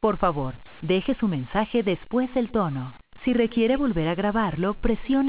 Por favor, deje su mensaje después del tono. Si requiere volver a grabarlo, presione